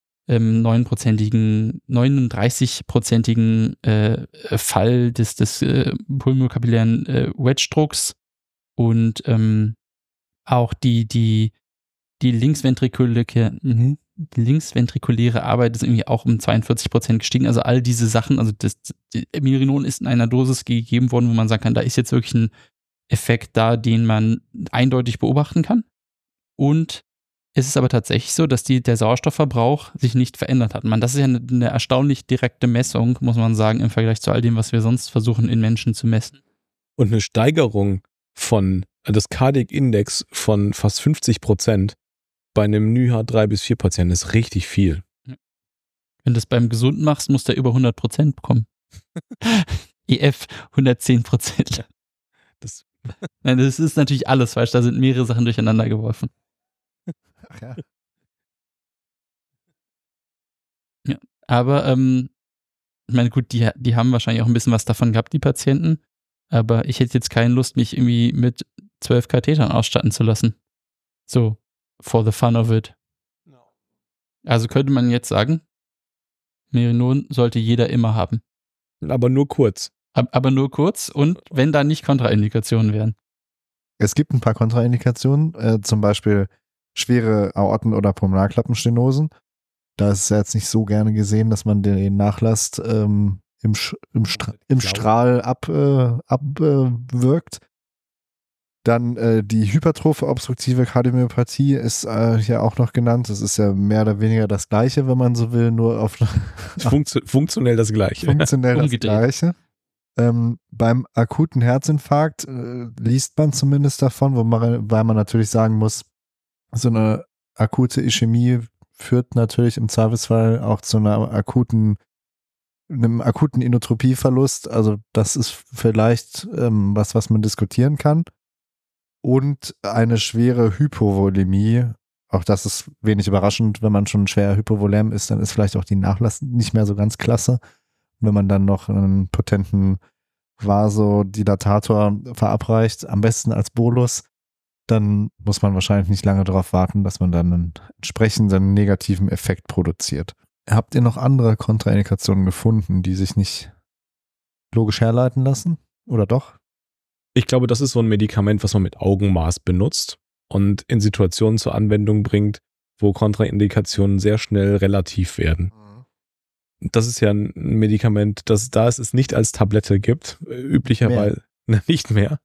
39-prozentigen Fall des pulmonokapillären Wedge-Drucks und auch die linksventrikuläre Arbeit ist irgendwie auch um 42% gestiegen. Also all diese Sachen, also Milrinol ist in einer Dosis gegeben worden, wo man sagen kann, da ist jetzt wirklich ein Effekt da, den man eindeutig beobachten kann. Und es ist aber tatsächlich so, dass der Sauerstoffverbrauch sich nicht verändert hat. Das ist ja eine erstaunlich direkte Messung, muss man sagen, im Vergleich zu all dem, was wir sonst versuchen in Menschen zu messen. Und eine Steigerung des Cardiac Index von fast 50% bei einem NYHA 3 bis 4 Patienten ist richtig viel. Wenn du das beim Gesunden machst, muss der über 100% bekommen. EF 110%. Nein, das ist natürlich alles falsch. Da sind mehrere Sachen durcheinander geworfen. Ach ja. Ja, aber ich meine, gut, die haben wahrscheinlich auch ein bisschen was davon gehabt, die Patienten. Aber ich hätte jetzt keine Lust, mich irgendwie mit 12 Kathetern ausstatten zu lassen. So, for the fun of it. No. Also könnte man jetzt sagen, Milrinol sollte jeder immer haben. Aber nur kurz. Aber nur kurz und wenn da nicht Kontraindikationen wären. Es gibt ein paar Kontraindikationen, zum Beispiel schwere Aorten- oder Pulmonarklappenstenosen. Da ist es ja jetzt nicht so gerne gesehen, dass man den Nachlass im Strahl abwirkt. Dann die hypertrophe obstruktive Kardiomyopathie ist ja auch noch genannt. Das ist ja mehr oder weniger das Gleiche, wenn man so will, nur auf funktionell das Gleiche. Funktionell das Gleiche. Beim akuten Herzinfarkt liest man zumindest davon, weil man natürlich sagen muss, so eine akute Ischämie führt natürlich im Zweifelsfall auch zu einem akuten Inotropieverlust. Also das ist vielleicht was man diskutieren kann. Und eine schwere Hypovolämie. Auch das ist wenig überraschend. Wenn man schon schwer hypovolem ist, dann ist vielleicht auch die Nachlass nicht mehr so ganz klasse. Wenn man dann noch einen potenten Vasodilatator verabreicht, am besten als Bolus, dann muss man wahrscheinlich nicht lange darauf warten, dass man dann einen entsprechenden negativen Effekt produziert. Habt ihr noch andere Kontraindikationen gefunden, die sich nicht logisch herleiten lassen? Oder doch? Ich glaube, das ist so ein Medikament, was man mit Augenmaß benutzt und in Situationen zur Anwendung bringt, wo Kontraindikationen sehr schnell relativ werden. Das ist ja ein Medikament, das da es nicht als Tablette gibt, üblicherweise nicht mehr,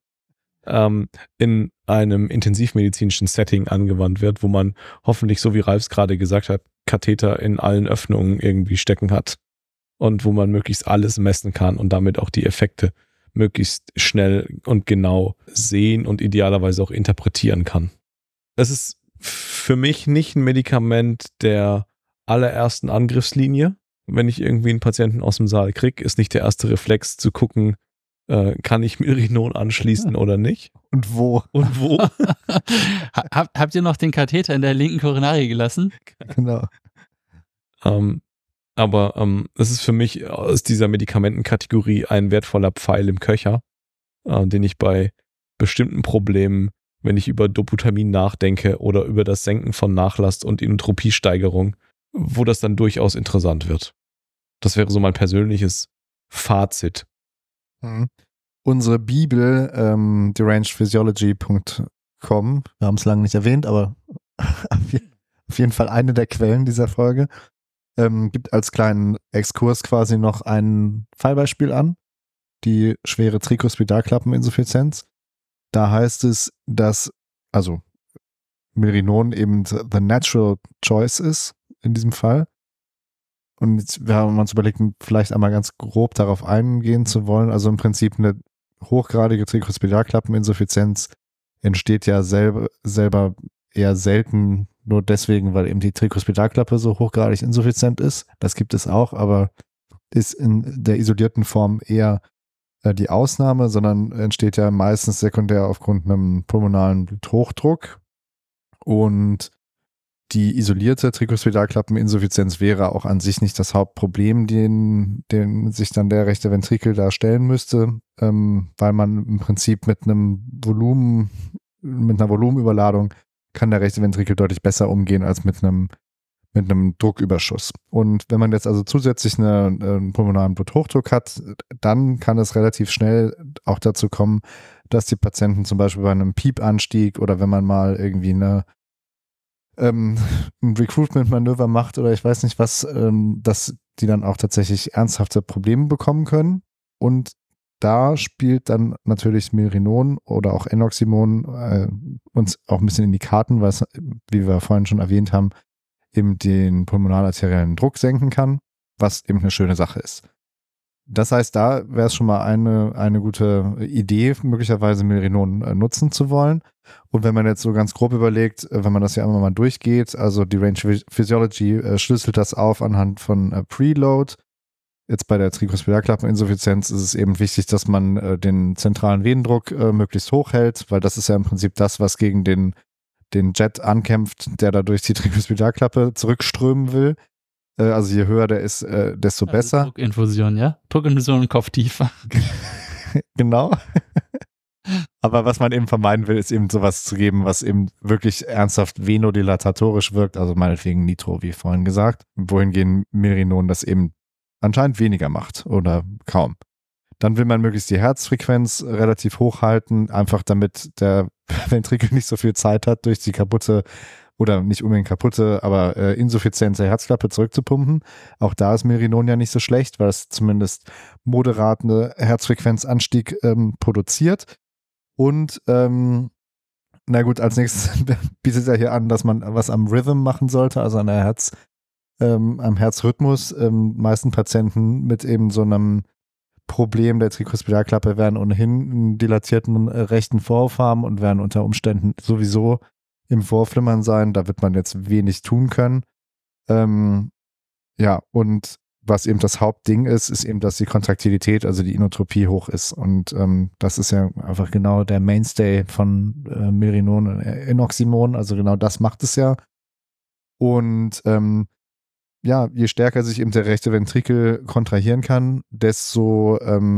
in einem intensivmedizinischen Setting angewandt wird, wo man hoffentlich, so wie Ralfs gerade gesagt hat, Katheter in allen Öffnungen irgendwie stecken hat und wo man möglichst alles messen kann und damit auch die Effekte möglichst schnell und genau sehen und idealerweise auch interpretieren kann. Es ist für mich nicht ein Medikament der allerersten Angriffslinie. Wenn ich irgendwie einen Patienten aus dem Saal kriege, ist nicht der erste Reflex zu gucken, kann ich Milrinol anschließen oder nicht? Und wo? Habt ihr noch den Katheter in der linken Koronarie gelassen? Genau. Aber es ist für mich aus dieser Medikamentenkategorie ein wertvoller Pfeil im Köcher, den ich bei bestimmten Problemen, wenn ich über Doputamin nachdenke oder über das Senken von Nachlass und Inotropiesteigerung, wo das dann durchaus interessant wird. Das wäre so mein persönliches Fazit. unsere Bibel, derangedphysiology.com, wir haben es lange nicht erwähnt, aber auf jeden Fall eine der Quellen dieser Folge, gibt als kleinen Exkurs quasi noch ein Fallbeispiel an, die schwere Trikospidalklappeninsuffizienz. Da heißt es, dass also Milrinon eben the natural choice ist in diesem Fall. Und jetzt, wir haben uns überlegt, vielleicht einmal ganz grob darauf eingehen zu wollen. Also im Prinzip eine hochgradige Trikospidalklappeninsuffizienz entsteht ja selber eher selten, nur deswegen, weil eben die Trikospidalklappe so hochgradig insuffizient ist. Das gibt es auch, aber ist in der isolierten Form eher die Ausnahme, sondern entsteht ja meistens sekundär aufgrund einem pulmonalen Bluthochdruck. Und die isolierte Trikospidalklappeninsuffizienz wäre auch an sich nicht das Hauptproblem, den sich dann der rechte Ventrikel da stellen müsste, weil man im Prinzip mit einer Volumenüberladung kann der rechte Ventrikel deutlich besser umgehen als mit einem Drucküberschuss. Und wenn man jetzt also zusätzlich einen pulmonalen Bluthochdruck hat, dann kann es relativ schnell auch dazu kommen, dass die Patienten zum Beispiel bei einem Piepanstieg oder wenn man mal irgendwie ein Recruitment-Manöver macht oder ich weiß nicht was, dass die dann auch tatsächlich ernsthafte Probleme bekommen können. Und da spielt dann natürlich Milrinon oder auch Enoximon uns auch ein bisschen in die Karten, weil es, wie wir vorhin schon erwähnt haben, eben den pulmonalarteriellen Druck senken kann, was eben eine schöne Sache ist. Das heißt, da wäre es schon mal eine gute Idee, möglicherweise Milrinon nutzen zu wollen. Und wenn man jetzt so ganz grob überlegt, wenn man das ja immer mal durchgeht, also die Range Physiology schlüsselt das auf anhand von Preload. Jetzt bei der Trikospidalklappeninsuffizienz ist es eben wichtig, dass man den zentralen Venendruck möglichst hoch hält, weil das ist ja im Prinzip das, was gegen den Jet ankämpft, der da durch die Trikospidalklappe zurückströmen will. Also je höher der ist, desto besser. Druckinfusion, ja? Druckinfusion kopftiefer. Genau. Aber was man eben vermeiden will, ist eben sowas zu geben, was eben wirklich ernsthaft venodilatatorisch wirkt, also meinetwegen Nitro, wie vorhin gesagt, wohingegen Milrinon das eben anscheinend weniger macht oder kaum. Dann will man möglichst die Herzfrequenz relativ hoch halten, einfach damit der Ventrikel nicht so viel Zeit hat, durch die kaputte oder nicht unbedingt kaputte, aber insuffiziente Herzklappe zurückzupumpen. Auch da ist Milrinon ja nicht so schlecht, weil es zumindest moderat eine Herzfrequenzanstieg produziert. Und na gut, als nächstes bietet er hier an, dass man was am Rhythm machen sollte, also an der am Herzrhythmus. Meisten Patienten mit eben so einem Problem der Trikospidalklappe werden ohnehin einen dilatierten rechten Vorhof haben und werden unter Umständen sowieso im Vorflimmern sein. Da wird man jetzt wenig tun können. Ja, und was eben das Hauptding ist eben, dass die Kontraktilität, also die Inotropie hoch ist. Und das ist ja einfach genau der Mainstay von Milrinon und Enoximon. Also genau das macht es ja. Und ja, je stärker sich eben der rechte Ventrikel kontrahieren kann, desto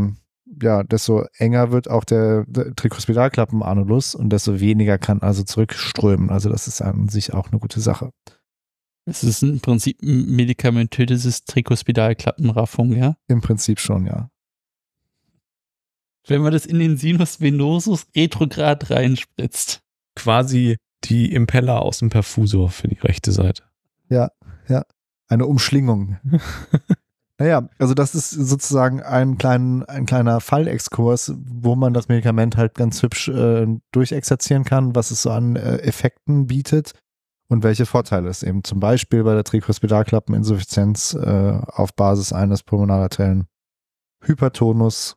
enger wird auch der Trikospidalklappenanulus und desto weniger kann also zurückströmen. Also das ist an sich auch eine gute Sache. Es ist im Prinzip medikamentöses Trikospidalklappenraffung, ja? Im Prinzip schon, ja. Wenn man das in den Sinus venosus retrograd reinspritzt. Quasi die Impeller aus dem Perfusor für die rechte Seite. Ja. Eine Umschlingung. Naja, also das ist sozusagen ein kleiner Fallexkurs, wo man das Medikament halt ganz hübsch durchexerzieren kann, was es so an Effekten bietet und welche Vorteile es eben zum Beispiel bei der Trikospidalklappeninsuffizienz auf Basis eines pulmonalarteriellen Hypertonus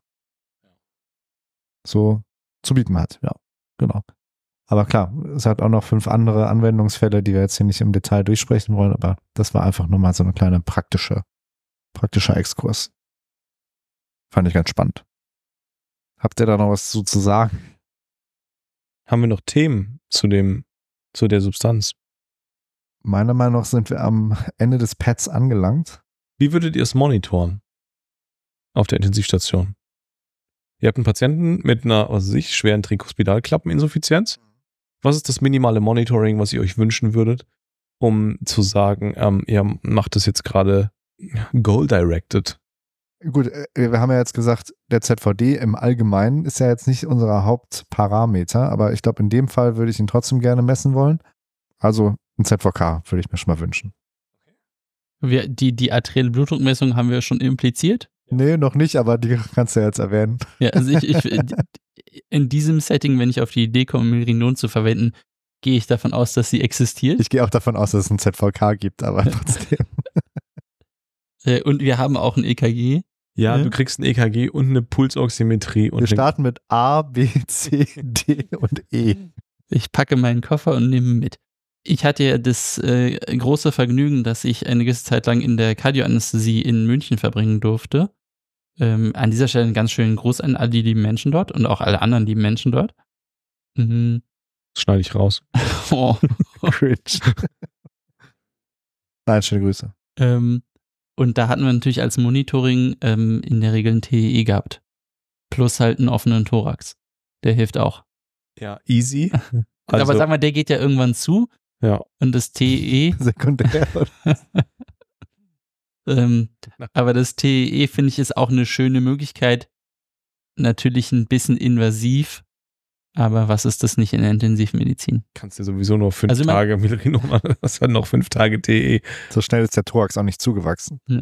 so zu bieten hat. Ja, genau. Aber klar, es hat auch noch 5 andere Anwendungsfälle, die wir jetzt hier nicht im Detail durchsprechen wollen, aber das war einfach nur mal so eine kleine praktischer Exkurs. Fand ich ganz spannend. Habt ihr da noch was zu sagen? Haben wir noch Themen zu der Substanz? Meiner Meinung nach sind wir am Ende des Pads angelangt. Wie würdet ihr es monitoren auf der Intensivstation? Ihr habt einen Patienten mit einer, schweren Trikospidalklappeninsuffizienz. Was ist das minimale Monitoring, was ihr euch wünschen würdet, um zu sagen, ihr macht das jetzt gerade goal-directed? Gut, wir haben ja jetzt gesagt, der ZVD im Allgemeinen ist ja jetzt nicht unser Hauptparameter, aber ich glaube, in dem Fall würde ich ihn trotzdem gerne messen wollen. Also ein ZVK würde ich mir schon mal wünschen. Die arterielle Blutdruckmessung haben wir schon impliziert. Nee, noch nicht, aber die kannst du ja jetzt erwähnen. Ja, also in diesem Setting, wenn ich auf die Idee komme, Milrinon zu verwenden, gehe ich davon aus, dass sie existiert. Ich gehe auch davon aus, dass es ein ZVK gibt, aber trotzdem. Und wir haben auch ein EKG. Ja, du kriegst ein EKG und eine Pulsoximetrie. Und wir starten mit A, B, C, D und E. Ich packe meinen Koffer und nehme mit. Ich hatte ja das große Vergnügen, dass ich eine gewisse Zeit lang in der Kardioanästhesie in München verbringen durfte. An dieser Stelle einen ganz schönen Gruß an all die lieben Menschen dort und auch alle anderen lieben Menschen dort. Das schneide ich raus. Oh. Cringe. Nein, schöne Grüße. Und da hatten wir natürlich als Monitoring in der Regel ein TEE gehabt. Plus halt einen offenen Thorax. Der hilft auch. Ja, easy. Also, aber sag mal, der geht ja irgendwann zu. Ja. Und das TEE. Sekundär. Aber das TEE, finde ich, ist auch eine schöne Möglichkeit. Natürlich ein bisschen invasiv. Aber was ist das nicht in der Intensivmedizin? Kannst du sowieso nur 5 Tage Milrinon, das war noch 5 Tage TE. So schnell ist der Thorax auch nicht zugewachsen. Ja.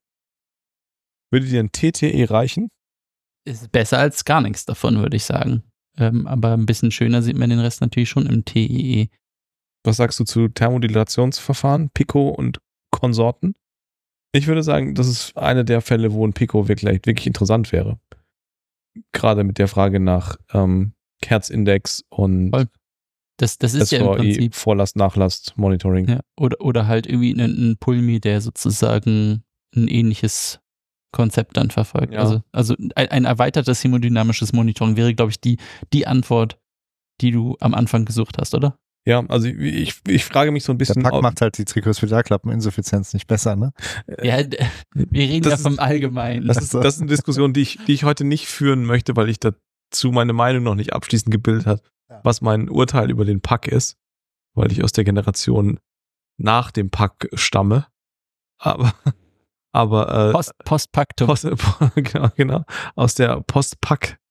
Würde dir ein TTE reichen? Ist besser als gar nichts davon, würde ich sagen. Aber ein bisschen schöner sieht man den Rest natürlich schon im TEE. Was sagst du zu Thermodilationsverfahren, Pico und Konsorten? Ich würde sagen, das ist einer der Fälle, wo ein Pico wirklich interessant wäre. Gerade mit der Frage nach Herzindex und das ist ja im Prinzip Vorlast, Nachlast, Monitoring. Ja, oder halt irgendwie ein Pulmi, der sozusagen ein ähnliches Konzept dann verfolgt. Ja. Also ein erweitertes hemodynamisches Monitoring wäre, glaube ich, die Antwort, die du am Anfang gesucht hast, oder? Ja, also ich frage mich so ein bisschen. Der Pack macht halt die Tricuspidalklappeninsuffizienz nicht besser, ne? Ja, wir reden ja vom Allgemeinen. Das ist eine Diskussion, die ich heute nicht führen möchte, weil ich dazu meine Meinung noch nicht abschließend gebildet habe, was mein Urteil über den Pack ist, weil ich aus der Generation nach dem Pack stamme. Aber Postpaktum. Genau, aus der Postpack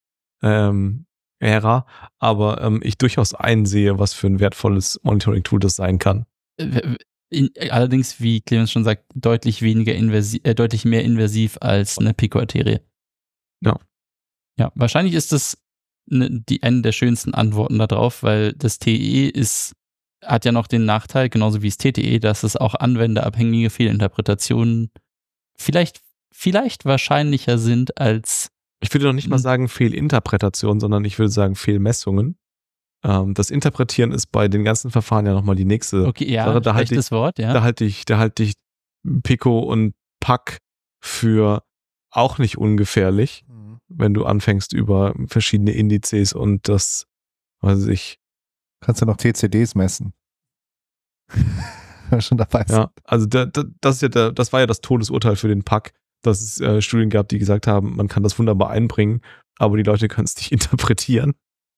Ära, aber ich durchaus einsehe, was für ein wertvolles Monitoring-Tool das sein kann. Allerdings, wie Clemens schon sagt, deutlich mehr invasiv als eine Pico-Arterie. Ja. Ja, wahrscheinlich ist das eine der schönsten Antworten darauf, weil das TE hat ja noch den Nachteil, genauso wie das TTE, dass es auch anwenderabhängige Fehlinterpretationen vielleicht wahrscheinlicher sind als. Ich würde doch nicht mal sagen Fehlinterpretation, sondern ich würde sagen Fehlmessungen. Das Interpretieren ist bei den ganzen Verfahren ja nochmal die nächste Sache. Da schlechtes Wort, ja. Da halte ich Pico und Pack für auch nicht ungefährlich, wenn du anfängst über verschiedene Indizes und das, weiß ich. Kannst du noch TCDs messen. Schon dabei sind. Ja, also das war ja das Todesurteil für den Pack, dass es Studien gab, die gesagt haben, man kann das wunderbar einbringen, aber die Leute können es nicht interpretieren.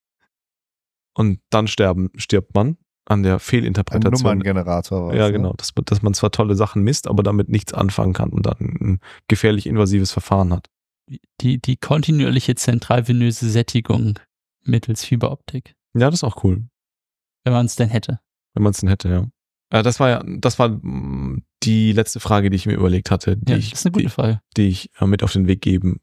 Und dann stirbt man an der Fehlinterpretation. Ein Nummerngenerator. Ja, genau. Dass man zwar tolle Sachen misst, aber damit nichts anfangen kann und dann ein gefährlich invasives Verfahren hat. Die kontinuierliche zentralvenöse Sättigung mittels Fiberoptik. Ja, das ist auch cool. Wenn man es denn hätte. Wenn man es denn hätte, ja. Das war die letzte Frage, die ich mir überlegt hatte, das ist eine gute Frage. Die ich mit auf den Weg geben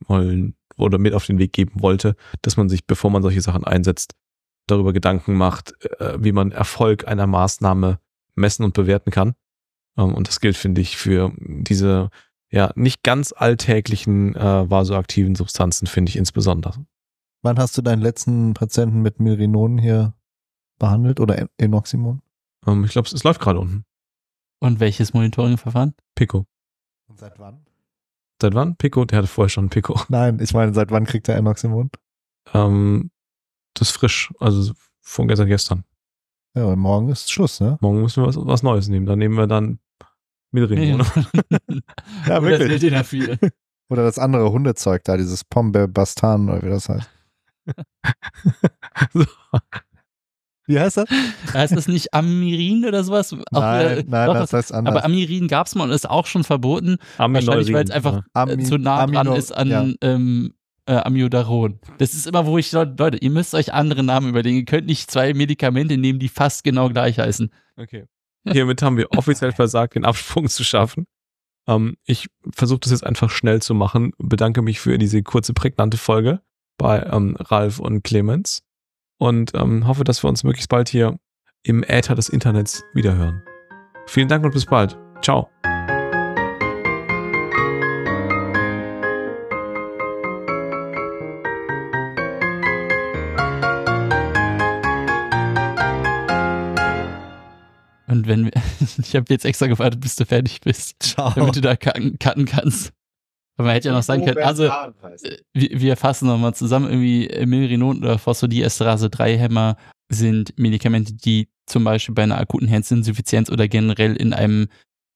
wollte, dass man sich, bevor man solche Sachen einsetzt, darüber Gedanken macht, wie man Erfolg einer Maßnahme messen und bewerten kann. Und das gilt, finde ich, für diese nicht ganz alltäglichen vasoaktiven Substanzen, finde ich insbesondere. Wann hast du deinen letzten Patienten mit Milrinon hier behandelt oder Enoximon? Ich glaube, es läuft gerade unten. Und welches Monitoring-Verfahren? Pico. Und seit wann? Seit wann? Pico? Der hatte vorher schon Pico. Nein, ich meine, seit wann kriegt er Enoximon? Das ist frisch, also von gestern. Ja, und morgen ist Schluss, ne? Morgen müssen wir was Neues nehmen. Dann nehmen wir dann Milrinon. Ja, wirklich. Das viel. Oder das andere Hundezeug da, dieses Pombebastan oder wie das heißt. So. Wie heißt das? Heißt das nicht Amirin oder sowas? Nein, das heißt anders. Aber Amirin gab es mal und ist auch schon verboten. Wahrscheinlich, weil es einfach zu nah dran ist an Amiodaron. Das ist immer, wo ich, Leute, ihr müsst euch andere Namen überlegen. Ihr könnt nicht 2 Medikamente nehmen, die fast genau gleich heißen. Okay. Hiermit haben wir offiziell versagt, den Absprung zu schaffen. Ich versuche das jetzt einfach schnell zu machen. Bedanke mich für diese kurze, prägnante Folge bei Ralf und Clemens und hoffe, dass wir uns möglichst bald hier im Äther des Internets wiederhören. Vielen Dank und bis bald. Ciao. Und ich habe jetzt extra gewartet, bis du fertig bist, Ciao. damit du da cutten kannst. Aber man hätte ja noch sagen können, also wir fassen nochmal zusammen, irgendwie Milrinon oder Phosphodiesterase 3-Hämmer sind Medikamente, die zum Beispiel bei einer akuten Herzinsuffizienz oder generell in einem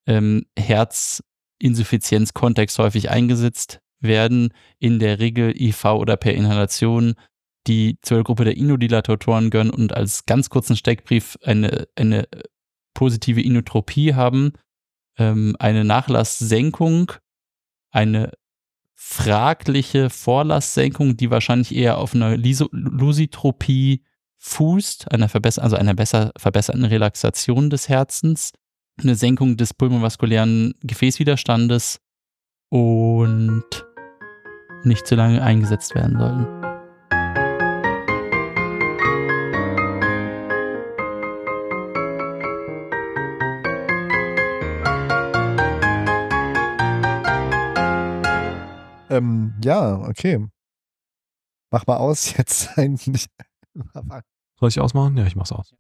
Herzinsuffizienz-Kontext häufig eingesetzt werden, in der Regel IV oder per Inhalation, die zur Gruppe der Inodilatoren gehören und als ganz kurzen Steckbrief eine positive Inotropie haben, eine Nachlasssenkung, eine fragliche Vorlasssenkung, die wahrscheinlich eher auf einer Lusitropie fußt, einer besser verbesserten Relaxation des Herzens, eine Senkung des pulmovaskulären Gefäßwiderstandes und nicht zu lange eingesetzt werden sollen. Ja, okay. Mach mal aus jetzt eigentlich. Soll ich ausmachen? Ja, ich mach's aus.